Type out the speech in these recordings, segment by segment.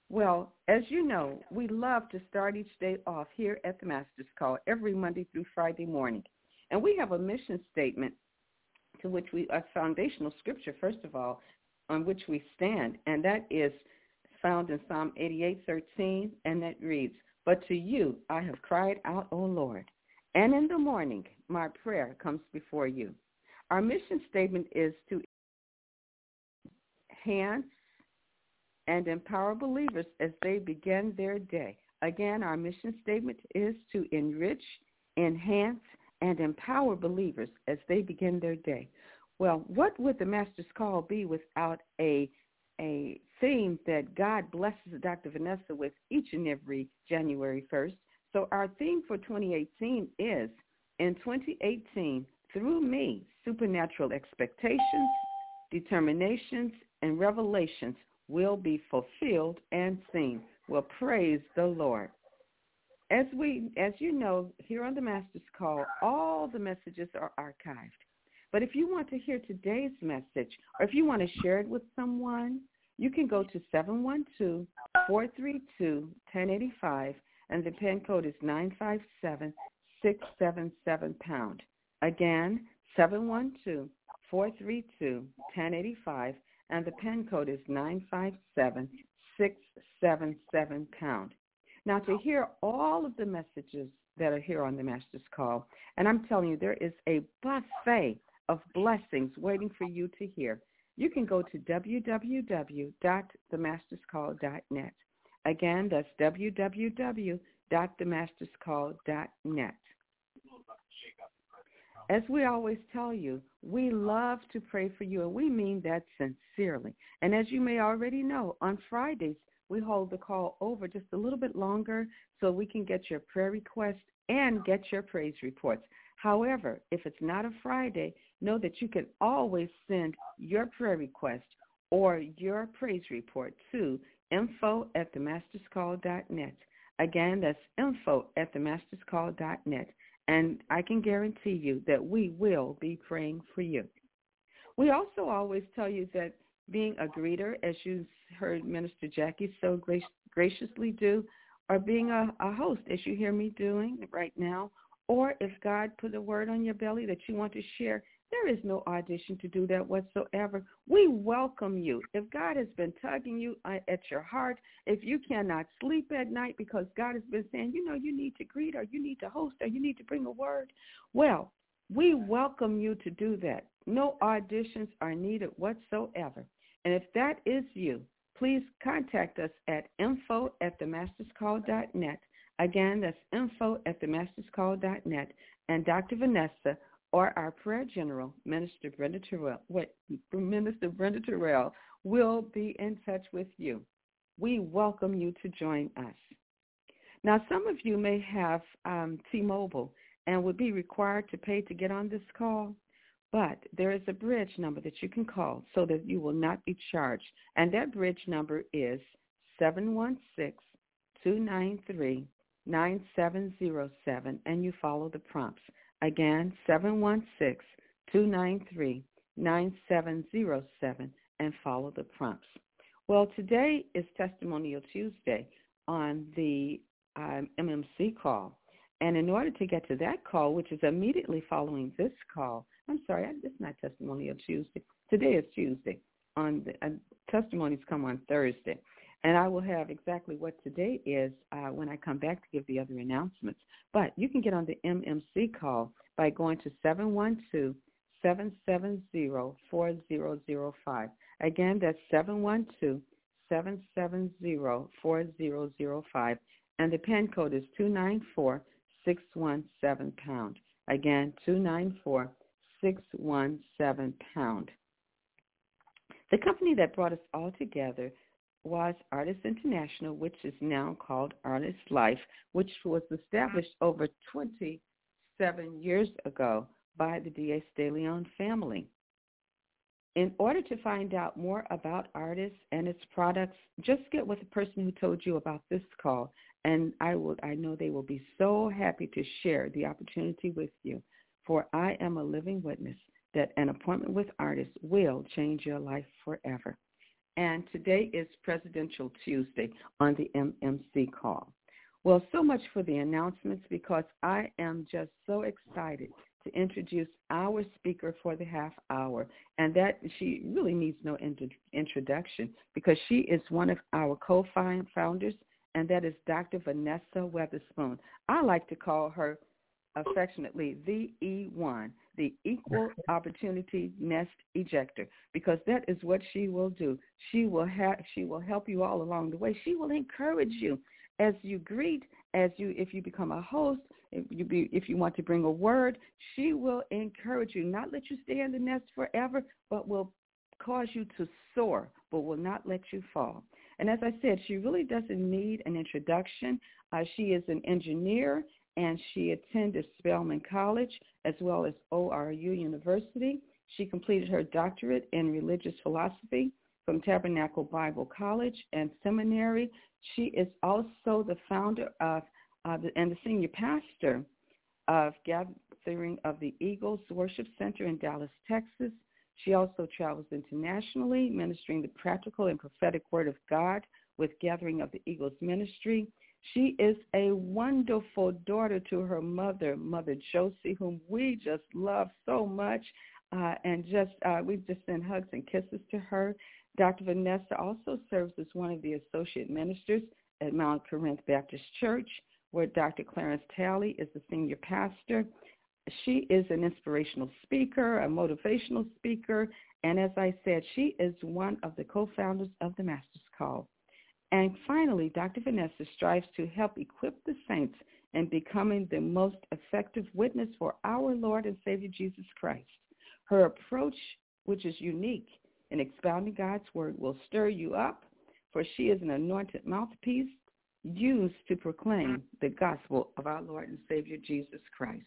Well, as you know, we love to start each day off here at the Master's Call every Monday through Friday morning. And we have a mission statement to which a foundational scripture, first of all, on which we stand, and that is found in Psalm 88:13, and that reads, "But to you I have cried out, O Lord, and in the morning my prayer comes before you." Our mission statement is to enhance and empower believers as they begin their day. Again, our mission statement is to enrich, enhance, and empower believers as they begin their day. Well, what would the Master's Call be without a theme that God blesses Dr. Vanessa with each and every January 1st? So our theme for 2018 is, in 2018, through me, supernatural expectations, determinations, and revelations will be fulfilled and seen. Well, praise the Lord. As you know, here on the Master's Call, all the messages are archived. But if you want to hear today's message, or if you want to share it with someone, you can go to 712-432-1085, and the PIN code is 957-677#. Again, 712-432-1085, and the PIN code is 957-677#. Now, to hear all of the messages that are here on the Master's Call, and I'm telling you, there is a buffet of blessings waiting for you to hear. You can go to www.themasterscall.net. Again, that's www.themasterscall.net. As we always tell you, we love to pray for you, and we mean that sincerely. And as you may already know, on Fridays, we hold the call over just a little bit longer so we can get your prayer requests and get your praise reports. However, if it's not a Friday, know that you can always send your prayer request or your praise report to info@themasterscall.net. Again, that's info@themasterscall.net. And I can guarantee you that we will be praying for you. We also always tell you that being a greeter, as you heard Minister Jackie so graciously do, or being a host, as you hear me doing right now, or if God put a word on your belly that you want to share, there is no audition to do that whatsoever. We welcome you. If God has been tugging you at your heart, if you cannot sleep at night because God has been saying, you need to greet, or you need to host, or you need to bring a word, well, we welcome you to do that. No auditions are needed whatsoever. And if that is you, please contact us at info@themasterscall.net. Again, that's info@themasterscall.net. And Dr. Vanessa, or our prayer general, Minister Brenda Terrell, will be in touch with you. We welcome you to join us. Now, some of you may have T-Mobile and would be required to pay to get on this call, but there is a bridge number that you can call so that you will not be charged, and that bridge number is 716-293-9707, and you follow the prompts. Again, 716-293-9707, and follow the prompts. Well, today is Testimonial Tuesday on the MMC call. And in order to get to that call, which is immediately following this call, it's not Testimonial Tuesday. Today is Tuesday. Testimonies come on Thursday. And I will have exactly what today is when I come back to give the other announcements. But you can get on the MMC call by going to 712-770-4005. Again, that's 712-770-4005. And the PIN code is 294-617#. Again, 294-617#. The company that brought us all together was Artists International, which is now called Artist Life, which was established over 27 years ago by the Diaz de Leon family. In order to find out more about artists and its products, just get with the person who told you about this call, and I know they will be so happy to share the opportunity with you, for I am a living witness that an appointment with artists will change your life forever. and today is Presidential Tuesday on the MMC call. Well, so much for the announcements, because I am just so excited to introduce our speaker for the half hour, and that she really needs no introduction, because she is one of our co-founders, and that is Dr. Vanessa Weatherspoon. I like to call her affectionately the E1, the Equal Opportunity Nest Ejector, because that is what she will do. She will help you all along the way. She will encourage you as you greet, if you become a host, if you want to bring a word. She will encourage you, not let you stay in the nest forever, but will cause you to soar, but will not let you fall. And as I said, she really doesn't need an introduction. She is an engineer, and she attended Spelman College as well as ORU University. She completed her doctorate in religious philosophy from Tabernacle Bible College and Seminary. She is also the founder of and the senior pastor of Gathering of the Eagles Worship Center in Dallas, Texas. She also travels internationally, ministering the practical and prophetic word of God with Gathering of the Eagles Ministry. She is a wonderful daughter to her mother, Mother Josie, whom we just love so much, and we've just sent hugs and kisses to her. Dr. Vanessa also serves as one of the associate ministers at Mount Corinth Baptist Church, where Dr. Clarence Talley is the senior pastor. She is an inspirational speaker, a motivational speaker, and as I said, she is one of the co-founders of the Master's Call. And finally, Dr. Vanessa strives to help equip the saints in becoming the most effective witness for our Lord and Savior Jesus Christ. Her approach, which is unique in expounding God's word, will stir you up, for she is an anointed mouthpiece used to proclaim the gospel of our Lord and Savior Jesus Christ.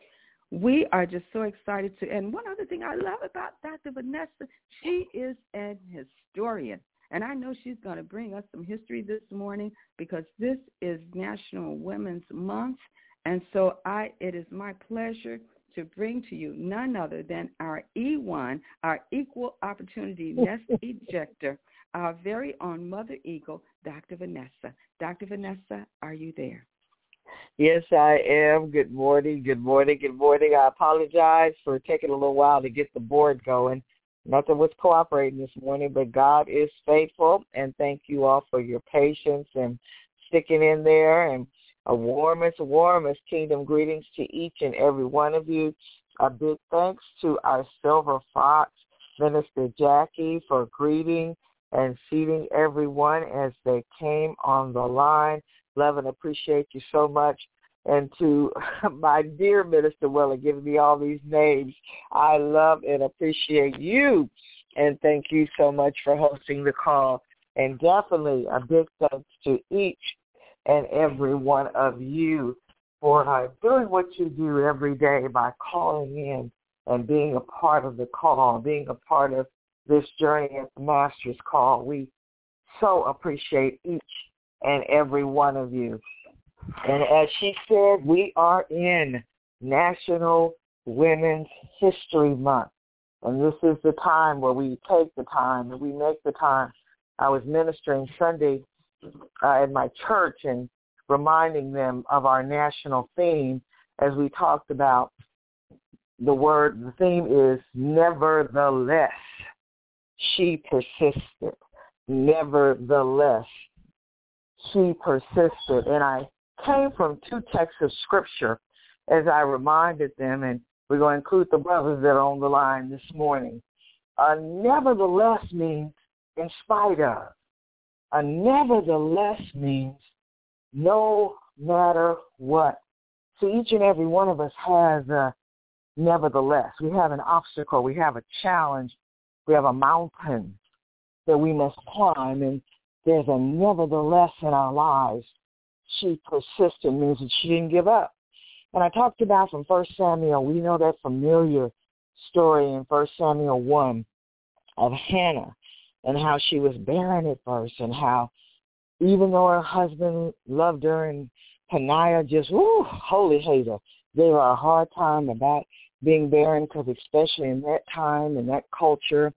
We are just so excited and one other thing I love about Dr. Vanessa, she is an historian. And I know she's going to bring us some history this morning, because this is National Women's Month. And so it is my pleasure to bring to you none other than our E1, our Equal Opportunity Nest Ejector, our very own Mother Eagle, Dr. Vanessa. Dr. Vanessa, are you there? Yes, I am. Good morning, good morning, good morning. I apologize for taking a little while to get the board going. Nothing was cooperating this morning, but God is faithful, and thank you all for your patience and sticking in there. And warmest kingdom greetings to each and every one of you. A big thanks to our Silver Fox, Minister Jackie, for greeting and seating everyone as they came on the line. Love and appreciate you so much. And to my dear Minister Willa, giving me all these names, I love and appreciate you. And thank you so much for hosting the call. And definitely a big thanks to each and every one of you for doing what you do every day by calling in and being a part of the call, being a part of this journey at the Master's Call. We so appreciate each and every one of you. And as she said, we are in National Women's History Month. And this is the time where we take the time and we make the time. I was ministering Sunday in my church and reminding them of our national theme as we talked about the theme is nevertheless. She persisted. Nevertheless, she persisted. And I came from two texts of Scripture as I reminded them, and we're going to include the brothers that are on the line this morning. Nevertheless means in spite of. Nevertheless means no matter what. So each and every one of us has a nevertheless. We have an obstacle. We have a challenge. We have a mountain that we must climb, and there's a nevertheless in our lives. She persisted means that she didn't give up. And I talked about from 1 Samuel, we know that familiar story in 1 Samuel 1 of Hannah and how she was barren at first and how even though her husband loved her and Peninnah just, holy hater, gave her a hard time about being barren because especially in that time, in that culture,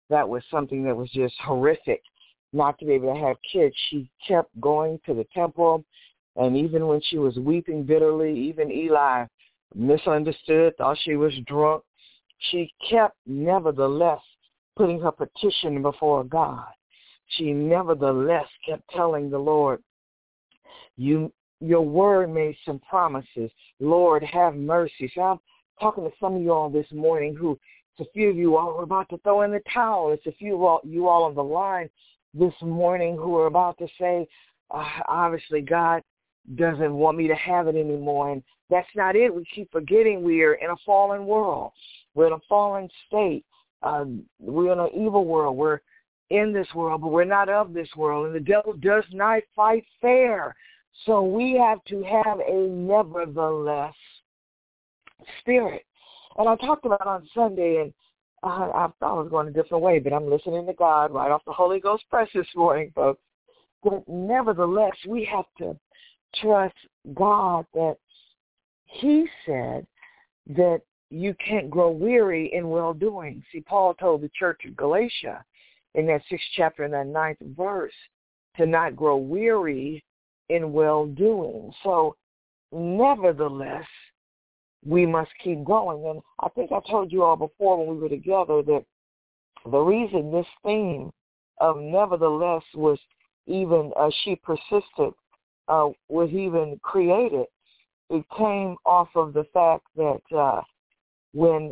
that was something that was just horrific, not to be able to have kids. She kept going to the temple, and even when she was weeping bitterly, even Eli misunderstood, thought she was drunk. She kept, nevertheless, putting her petition before God. She nevertheless kept telling the Lord, your word made some promises. Lord, have mercy. So I'm talking to some of you all this morning who, it's a few of you all are about to throw in the towel. It's a few of you all on the line this morning who are about to say, obviously God doesn't want me to have it anymore. And that's not it. We keep forgetting we are in a fallen world. We're in a fallen state. We're in an evil world. We're in this world, but we're not of this world. And the devil does not fight fair. So we have to have a nevertheless spirit. And I talked about on Sunday, and I thought I was going a different way, but I'm listening to God right off the Holy Ghost press this morning, folks. But nevertheless, we have to trust God that he said that you can't grow weary in well-doing. See, Paul told the church of Galatia in that 6th chapter and that 9th verse to not grow weary in well-doing. So, nevertheless, we must keep going. And I think I told you all before when we were together that the reason this theme of nevertheless was even, she persisted, was even created, it came off of the fact that when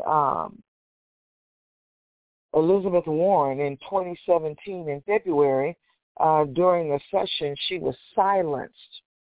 Elizabeth Warren in 2017 in February, during a session, she was silenced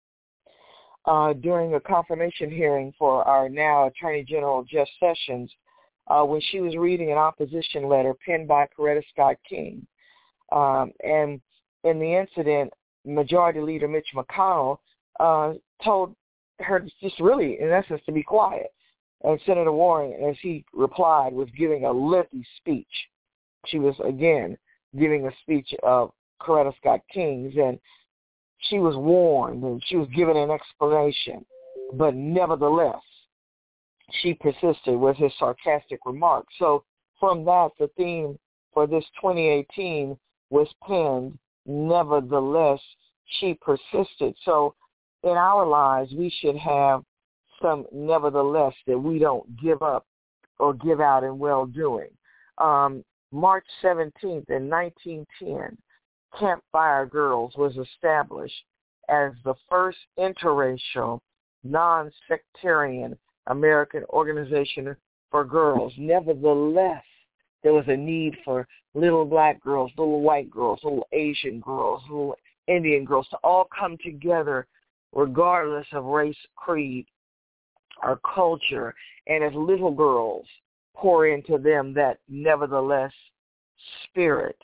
during a confirmation hearing for our now Attorney General Jeff Sessions when she was reading an opposition letter penned by Coretta Scott King. And in the incident, Majority Leader Mitch McConnell told her just really, in essence, to be quiet. And Senator Warren, as he replied, was giving a lengthy speech. She was, again, giving a speech of Coretta Scott King's, and she was warned, and she was given an explanation. But nevertheless, she persisted with his sarcastic remarks. So from that, the theme for this 2018 was penned, nevertheless, she persisted. So in our lives, we should have some nevertheless that we don't give up or give out in well-doing. March 17th in 1910, Campfire Girls was established as the first interracial, non-sectarian American organization for girls. Nevertheless, there was a need for little black girls, little white girls, little Asian girls, little Indian girls to all come together regardless of race, creed, or culture, and as little girls pour into them that nevertheless spirit.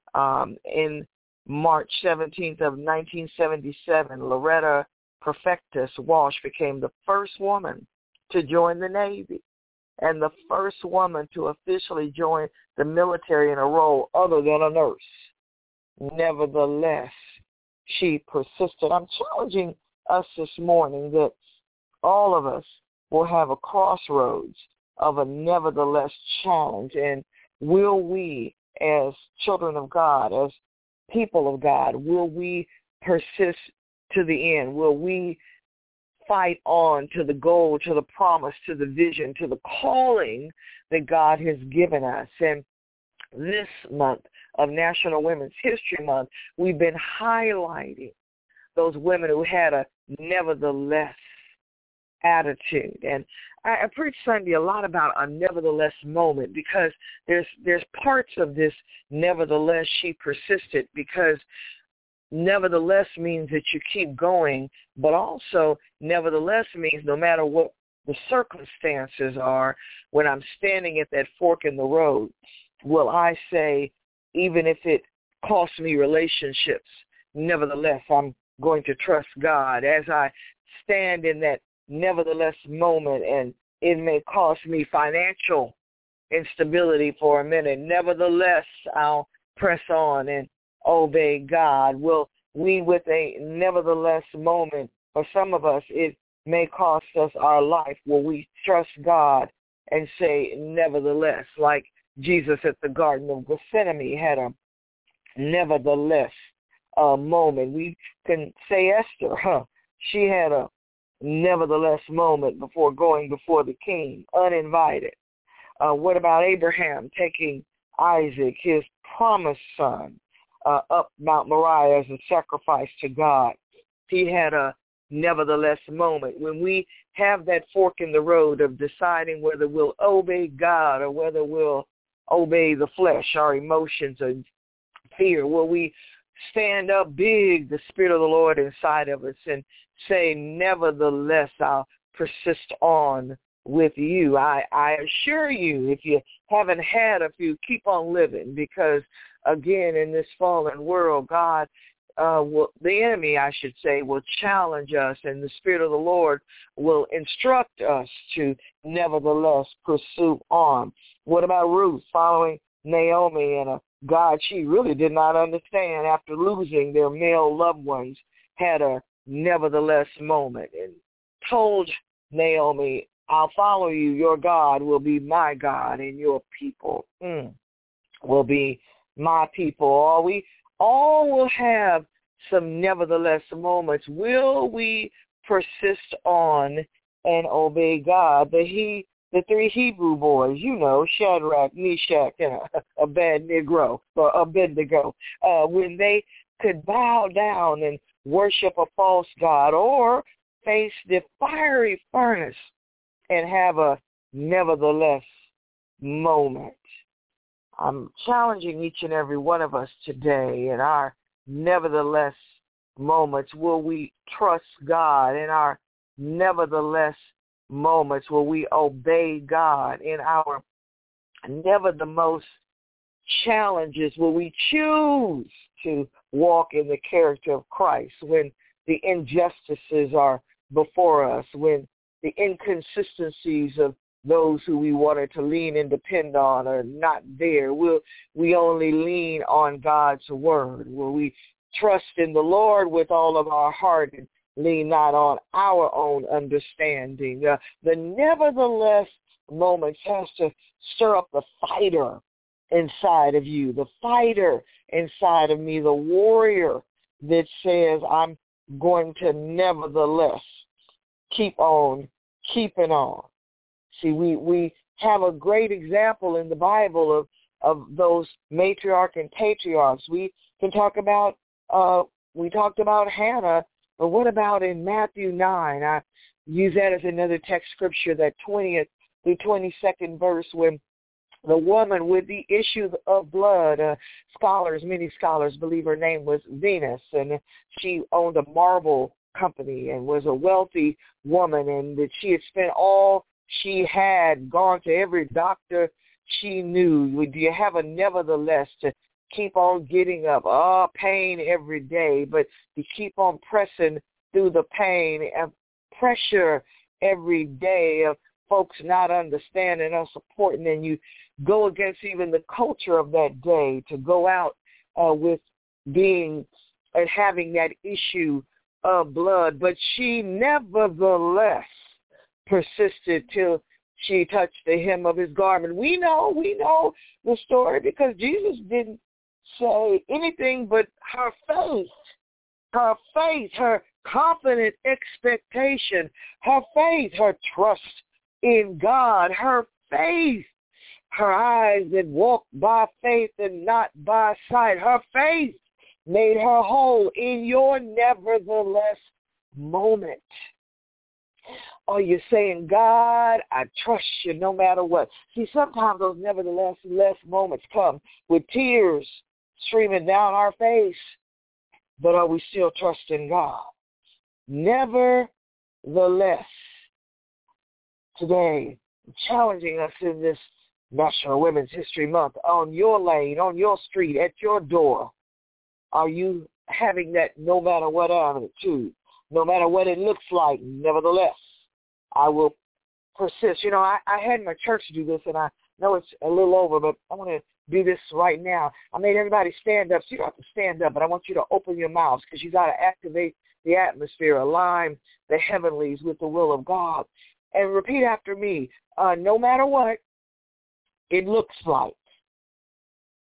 In March 17th of 1977, Loretta Perfectus Walsh became the first woman to join the Navy and the first woman to officially join the military in a role other than a nurse. Nevertheless, she persisted. I'm challenging us this morning that all of us will have a crossroads of a nevertheless challenge. And will we, as children of God, as people of God, will we persist to the end? Will we fight on to the goal, to the promise, to the vision, to the calling that God has given us? And this month of National Women's History Month, we've been highlighting those women who had a nevertheless attitude. And I preached Sunday a lot about a nevertheless moment because there's parts of this nevertheless she persisted, because nevertheless means that you keep going, but also nevertheless means no matter what the circumstances are, when I'm standing at that fork in the road, will I say, even if it costs me relationships, nevertheless I'm going to trust God as I stand in that nevertheless moment, and it may cost me financial instability for a minute. Nevertheless, I'll press on and obey God. Will we, with a nevertheless moment, for some of us, it may cost us our life. Will we trust God and say nevertheless, like Jesus at the Garden of Gethsemane had a nevertheless moment. We can say Esther, she had a nevertheless moment before going before the king, uninvited. What about Abraham taking Isaac, his promised son, up Mount Moriah as a sacrifice to God? He had a nevertheless moment. When we have that fork in the road of deciding whether we'll obey God or whether we'll obey the flesh, our emotions and fear, will we stand up big, the Spirit of the Lord inside of us, and say, nevertheless, I'll persist on with you. I assure you, if you haven't had a few, keep on living, because, again, in this fallen world, God the enemy, I should say, will challenge us, and the Spirit of the Lord will instruct us to nevertheless pursue on. What about Ruth following Naomi and a God she really did not understand after losing their male loved ones, had a nevertheless moment and told Naomi, I'll follow you. Your God will be my God, and your people will be my people. All will have some nevertheless moments. Will we persist on and obey God? The three Hebrew boys, Shadrach, Meshach, and Abednego, when they could bow down and worship a false god or face the fiery furnace and have a nevertheless moment. I'm challenging each and every one of us today in our nevertheless moments. Will we trust God in our nevertheless moments? Will we obey God in our never the most challenges? Will we choose to walk in the character of Christ when the injustices are before us, when the inconsistencies of those who we wanted to lean and depend on are not there? Will we only lean on God's word? Will we trust in the Lord with all of our heart and lean not on our own understanding? The nevertheless moments has to stir up the fighter inside of you, the fighter inside of me, the warrior that says, I'm going to nevertheless keep on keeping on. See, we have a great example in the Bible of those matriarch and patriarchs. We can talk about, we talked about Hannah, but what about in Matthew 9? I use that as another text scripture, that 20th through 22nd verse, when the woman with the issue of blood, many scholars believe her name was Venus, and she owned a marble company and was a wealthy woman, and that she had spent all she had, gone to every doctor she knew. Do you have a nevertheless to keep on getting up? Pain every day, but you keep on pressing through the pain and pressure every day of folks not understanding or supporting, and you go against even the culture of that day to go out with being and having that issue of blood. But she nevertheless persisted till she touched the hem of his garment. We know the story because Jesus didn't say anything but her faith, her confident expectation, her faith, her trust in God, her faith, her eyes that walked by faith and not by sight. Her faith made her whole in your nevertheless moment. Are you saying, God, I trust you no matter what? See, sometimes those nevertheless moments come with tears streaming down our face, but are we still trusting God? Nevertheless, today, I'm challenging us in this National Women's History Month, on your lane, on your street, at your door, are you having that no matter what attitude, no matter what it looks like, nevertheless, I will persist? I had my church do this, and I know it's a little over, but I want to do this right now. I made everybody stand up, so you don't have to stand up, but I want you to open your mouths because you got to activate the atmosphere, align the heavenlies with the will of God, and repeat after me. No matter what it looks like,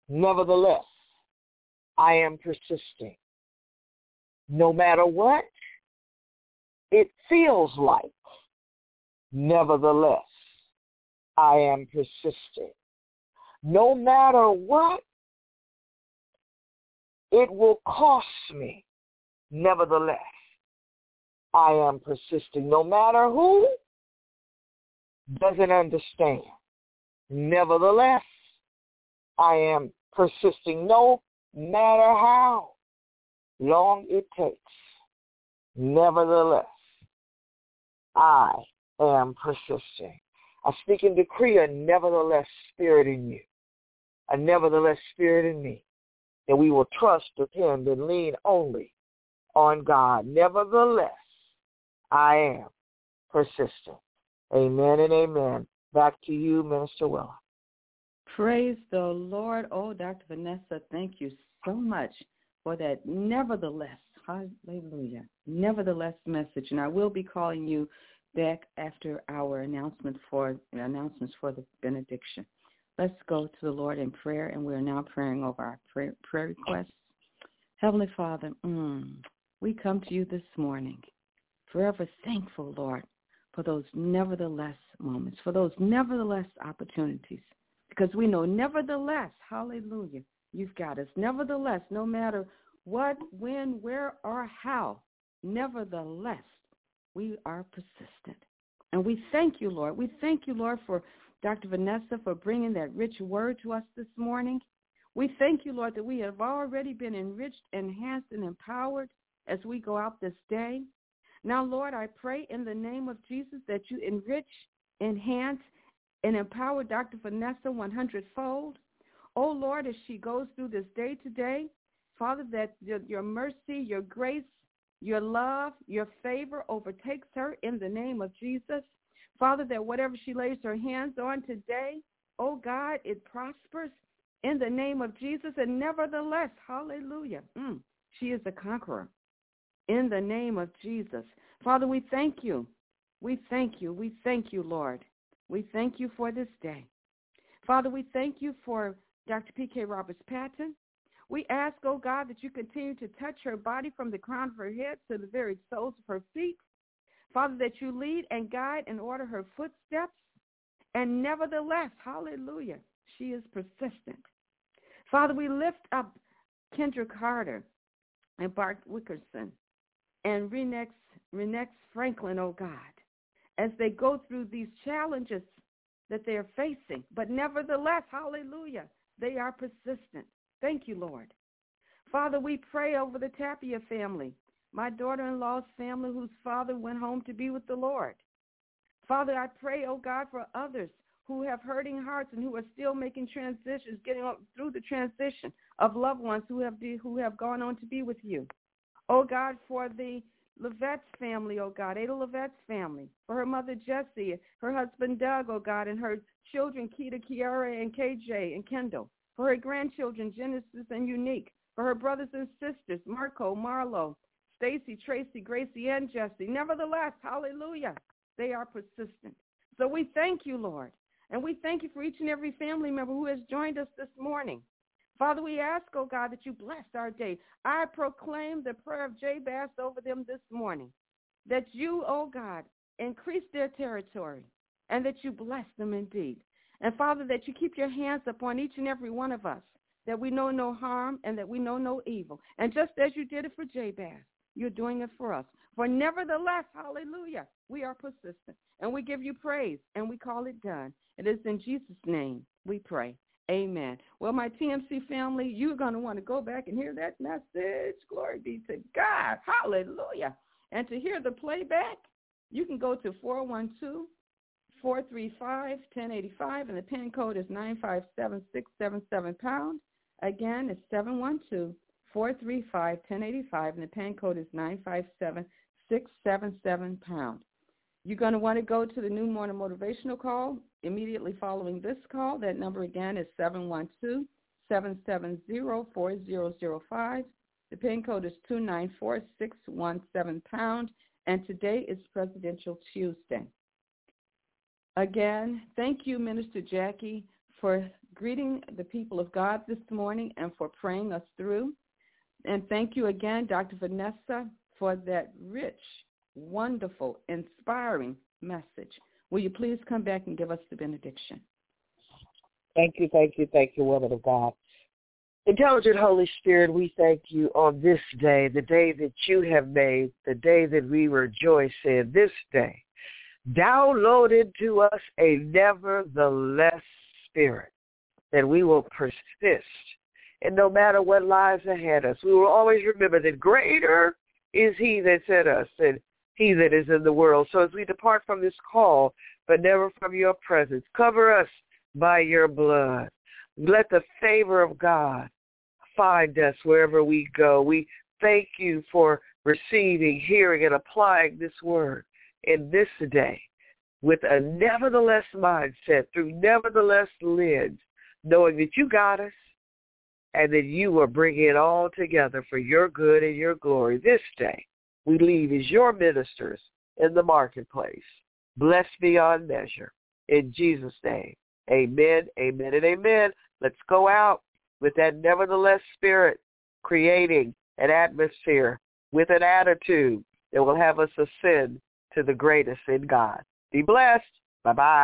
Nevertheless, I am persisting. No matter what it feels like, nevertheless, I am persisting. No matter what it will cost me, nevertheless, I am persisting. No matter who doesn't understand, nevertheless, I am persisting. No matter how long it takes, nevertheless, I am persisting. I speak and decree a nevertheless spirit in you, a nevertheless spirit in me, that we will trust, depend, and lean only on God. Nevertheless, I am persistent. Amen and amen. Back to you, Minister Willa. Praise the Lord. Oh, Dr. Vanessa, thank you so much for that nevertheless, hallelujah, nevertheless message. And I will be calling you back after our announcements for the benediction. Let's go to the Lord in prayer, and we're now praying over our prayer requests. Heavenly Father, we come to you this morning, forever thankful, Lord, for those nevertheless moments, for those nevertheless opportunities, because we know nevertheless, hallelujah, you've got us. Nevertheless, no matter what, when, where, or how, nevertheless, we are persistent. And we thank you, Lord. We thank you, Lord, for Dr. Vanessa, for bringing that rich word to us this morning. We thank you, Lord, that we have already been enriched, enhanced, and empowered as we go out this day. Now, Lord, I pray in the name of Jesus that you enrich, enhance, and empower Dr. Vanessa 100-fold. Oh, Lord, as she goes through this day today, Father, that your mercy, your grace, your love, your favor overtakes her in the name of Jesus. Father, that whatever she lays her hands on today, oh God, it prospers in the name of Jesus. And nevertheless, hallelujah, she is a conqueror in the name of Jesus. Father, we thank you. We thank you. We thank you, Lord. We thank you for this day. Father, we thank you for Dr. P.K. Roberts-Patton. We ask, oh God, that you continue to touch her body from the crown of her head to the very soles of her feet. Father, that you lead and guide and order her footsteps. And nevertheless, hallelujah, she is persistent. Father, we lift up Kendra Carter and Bart Wickerson and Renex Franklin, oh God, as they go through these challenges that they are facing. But nevertheless, hallelujah, they are persistent. Thank you, Lord. Father, we pray over the Tapia family, my daughter-in-law's family whose father went home to be with the Lord. Father, I pray, oh God, for others who have hurting hearts and who are still making transitions, getting through the transition of loved ones who have gone on to be with you. Oh God, for the Levette's family, oh God, Ada Levette's family, for her mother Jessie, her husband Doug, oh God, and her children Keita, Kiara, and KJ, and Kendall, for her grandchildren Genesis and Unique, for her brothers and sisters Marco, Marlo, Stacy, Tracy, Gracie, and Jesse. Nevertheless, hallelujah, they are persistent. So we thank you, Lord, and we thank you for each and every family member who has joined us this morning. Father, we ask, oh God, that you bless our day. I proclaim the prayer of Jabez over them this morning, that you, oh God, increase their territory and that you bless them indeed. And Father, that you keep your hands upon each and every one of us, that we know no harm and that we know no evil. And just as you did it for Jabez, you're doing it for us. For nevertheless, hallelujah, we are persistent. And we give you praise and we call it done. It is in Jesus' name we pray. Amen. Well, my TMC family, you're going to want to go back and hear that message. Glory be to God. Hallelujah. And to hear the playback, you can go to 412-435-1085, and the PIN code is 957-677#. Again, it's 712-435-1085, and the PIN code is 957-677#. You're going to want to go to the New Morning Motivational Call immediately following this call. That number again is 712-770-4005. The PIN code is 294617#, and today is Presidential Tuesday. Again, thank you, Minister Jackie, for greeting the people of God this morning and for praying us through. And thank you again, Dr. Vanessa, for that rich, wonderful, inspiring message. Will you please come back and give us the benediction? Thank you, woman of God. Intelligent Holy Spirit, we thank you on this day, the day that you have made, the day that we rejoice in, this day. Download into us a nevertheless spirit that we will persist. And no matter what lies ahead us, we will always remember that greater is he that's in us than he that is in the world. So as we depart from this call, but never from your presence, cover us by your blood. Let the favor of God find us wherever we go. We thank you for receiving, hearing, and applying this word in this day with a nevertheless mindset, through nevertheless lens, knowing that you got us and that you will bring it all together for your good and your glory. This day we leave as your ministers in the marketplace, blessed beyond measure. In Jesus' name, amen, amen, and amen. Let's go out with that nevertheless spirit, creating an atmosphere with an attitude that will have us ascend to the greatest in God. Be blessed. Bye-bye.